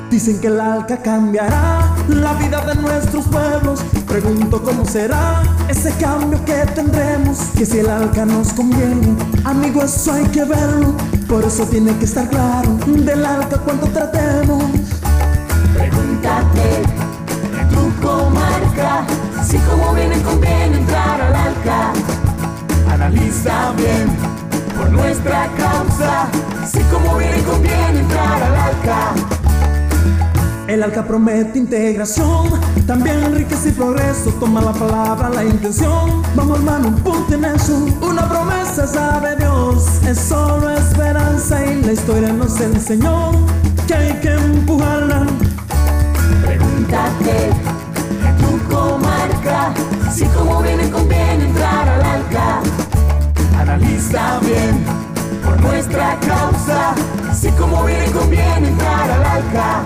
Dicen que el ALCA cambiará la vida de nuestros pueblos. Pregunto cómo será ese cambio que tendremos. Que si el ALCA nos conviene, amigo, eso hay que verlo. Por eso tiene que estar claro del ALCA cuánto tratemos. Pregúntate en tu comarca si como viene conviene entrar al ALCA. Analiza bien por nuestra causa si como viene conviene entrar al ALCA. El ALCA promete integración, también riqueza y progreso. Toma la palabra, la intención. Vamos hermano, ponte en eso. Una promesa sabe Dios, es solo esperanza. Y la historia nos enseñó que hay que empujarla. Pregúntate en tu comarca si como viene conviene entrar al ALCA. Analiza bien por nuestra causa si como viene conviene entrar al ALCA.